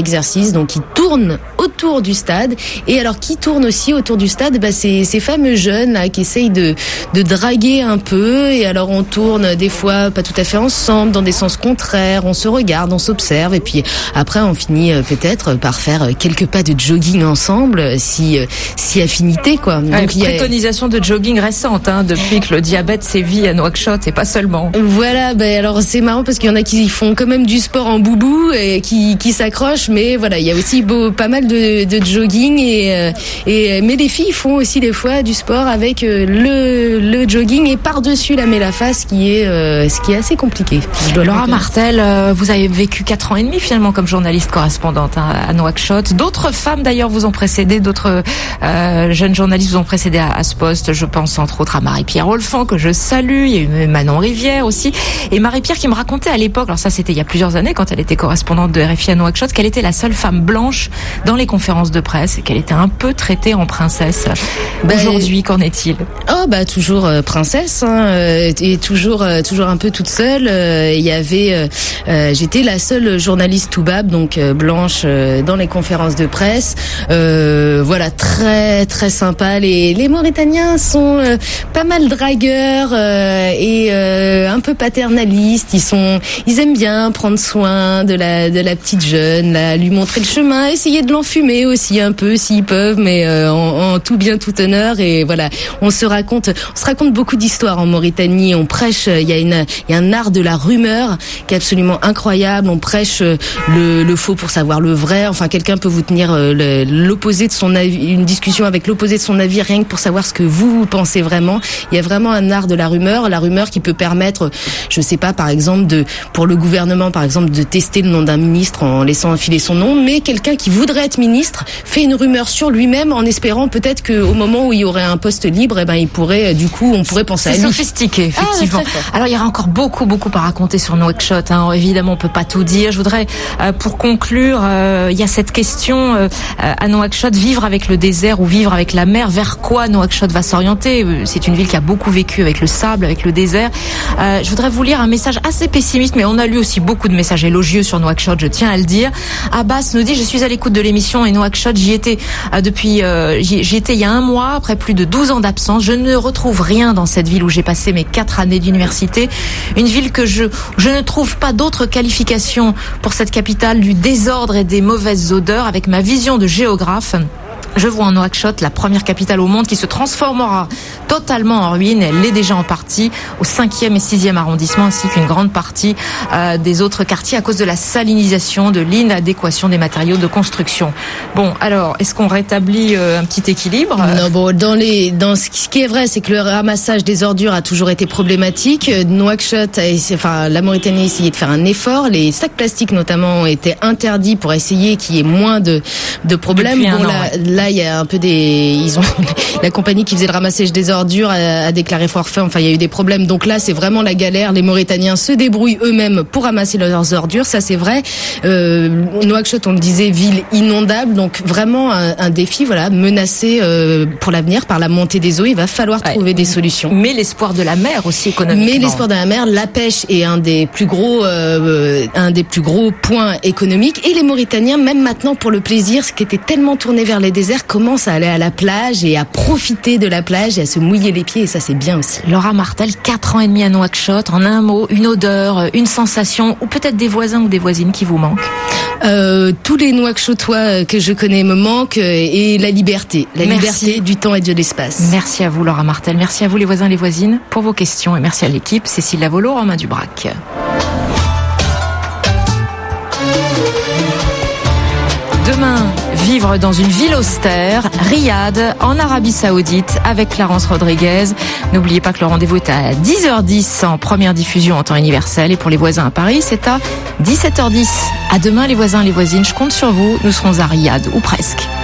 exercice, donc ils tournent autour du stade. Et alors qui tourne aussi autour du stade, bah c'est ces fameux jeunes là qui essayent de de draguer un peu. Et alors on tourne des fois pas tout à fait ensemble, dans des sens contraires. On se regarde, on s'observe, et puis après on finit peut-être par faire quelques pas de jogging ensemble, si si affinité quoi. Donc ouais, il y a préconisation de jogging récente, hein, depuis que le diabète sévit à Nouakchott et pas seulement. Voilà, ben alors c'est marrant parce qu'il y en a qui font quand même du sport en boubou et qui qui s'accrochent, mais voilà, il y a aussi beau, pas mal de, de jogging et et mais les filles font aussi des fois du sport avec le le jogging et par-dessus la mélaface, qui est euh, ce qui est assez compliqué. Laura Martel, euh, vous avez vécu quatre ans et demi finalement comme journaliste correspondante hein, à Nouakchott. D'autres femmes d'ailleurs vous ont précédé, d'autres euh, jeunes journalistes vous ont précédé à, à ce poste. Je pense entre autres à Marie-Pierre Olfan que je salue. Il y a eu Manon Rivière aussi. Et Marie-Pierre qui me racontait à l'époque, alors ça c'était il y a plusieurs années quand elle était correspondante de R F I à Nouakchott, qu'elle était la seule femme blanche dans les conférences de presse et qu'elle était un peu traitée en princesse. Ben, aujourd'hui, qu'en est-il? Oh bah toujours euh, princesse hein, euh, et toujours euh, toujours un peu toute seule. Euh, il y avait, euh, euh, j'étais la seule journaliste toubab, donc euh, blanche euh, dans les conférences de presse. Euh, voilà, très très sympa. Les les Mauritaniens sont euh, pas mal dragueurs euh, et euh, un peu paternalistes. Ils sont, ils aiment bien prendre soin de la de la petite jeune, là, lui montrer le chemin, essayer de l'enfumer aussi un peu s'ils peuvent, mais euh, en, en tout bien tout honneur. Et voilà, on se raconte, on se raconte beaucoup d'histoires en Mauritanie. On prêche, il y a une, il y a un art de la rumeur qui est absolument incroyable. On prêche le, le faux pour savoir le vrai. Enfin, quelqu'un peut vous tenir le, l'opposé de son avis, une discussion avec l'opposé de son avis, rien que pour savoir ce que vous, vous pensez vraiment. Il y a vraiment un art de la rumeur, la rumeur qui peut permettre, je sais pas, par exemple, de, pour le gouvernement, par exemple, de tester le nom d'un ministre en laissant filer son nom, mais quelqu'un qui voudrait être ministre fait une rumeur sur lui-même en espérant peut-être qu'au moment où il y aurait un poste libre, eh ben, il pourrait, du coup, on pourrait penser C'est à lui. C'est sophistiqué, effectivement. Ah, alors, il y aura encore beaucoup, beaucoup à raconter sur Nouakchott, hein. Évidemment, on peut pas tout dire. Je voudrais, euh, pour conclure, euh, il y a cette question, euh, à Nouakchott, vivre avec le désert ou vivre avec la mer. Vers quoi Nouakchott va s'orienter? C'est une ville qui a beaucoup vécu avec le sable, avec le désert. Euh, je voudrais vous lire un message assez pessimiste, mais on a lu aussi beaucoup de messages élogieux sur Nouakchott, je tiens à le dire. Abbas nous dit: je suis à l'écoute de l'émission et Nouakchott, j'y étais euh, depuis, euh, j'y, j'y étais il y a un mois, après plus de douze ans d'absence. Je ne retrouve rien dans cette ville où j'ai passé mes quatre années d'université. Une ville que je, je ne trouve pas d'autre qualification pour cette capitale du désordre et des mauvaises odeurs. Avec ma vision de géographe, je vois en Nouakchott la première capitale au monde qui se transformera totalement en ruine. Elle l'est déjà en partie au cinquième et sixième arrondissement, ainsi qu'une grande partie euh, des autres quartiers à cause de la salinisation, de l'inadéquation des matériaux de construction. Bon, alors, est-ce qu'on rétablit euh, un petit équilibre? Non, bon, dans les, dans ce qui est vrai, c'est que le ramassage des ordures a toujours été problématique. Nouakchott, a, enfin, la Mauritanie a essayé de faire un effort. Les sacs plastiques, notamment, ont été interdits pour essayer qu'il y ait moins de, de problèmes. Bon, là, ouais. là, il y a un peu des, ils ont, la compagnie qui faisait le ramassage des ordures a, a déclaré forfait. Enfin, il y a eu des problèmes. Donc là, c'est vraiment la galère. Les Mauritaniens se débrouillent eux-mêmes pour ramasser leurs ordures. Ça, c'est vrai. Euh, Nouakchott, on le disait, ville inondable. Donc vraiment un, un défi, voilà, menacé euh, pour l'avenir par la montée des eaux. Il va falloir ouais. trouver des solutions. Mais l'espoir de la mer aussi économiquement. Mais l'espoir de la mer, la pêche est un des plus gros, euh, un des plus gros points économiques. Et les Mauritaniens, même maintenant pour le plaisir, ce qui était tellement tourné vers les déserts, commence à aller à la plage et à profiter de la plage et à se mouiller les pieds, et ça c'est bien aussi. Laura Martel, quatre ans et demi à Nouakchott, en un mot, une odeur, une sensation, ou peut-être des voisins ou des voisines qui vous manquent? Euh, tous les Nouakchottois que je connais me manquent, et la liberté, la merci. liberté du temps et de l'espace. Merci à vous Laura Martel, merci à vous les voisins et les voisines pour vos questions, et merci à l'équipe, Cécile Lavolo, Romain Dubrac. Demain, vivre dans une ville austère, Riyad, en Arabie Saoudite, avec Clarence Rodriguez. N'oubliez pas que le rendez-vous est à dix heures dix en première diffusion en temps universel. Et pour les voisins à Paris, c'est à dix-sept heures dix. À demain les voisins et les voisines, je compte sur vous. Nous serons à Riyad, ou presque.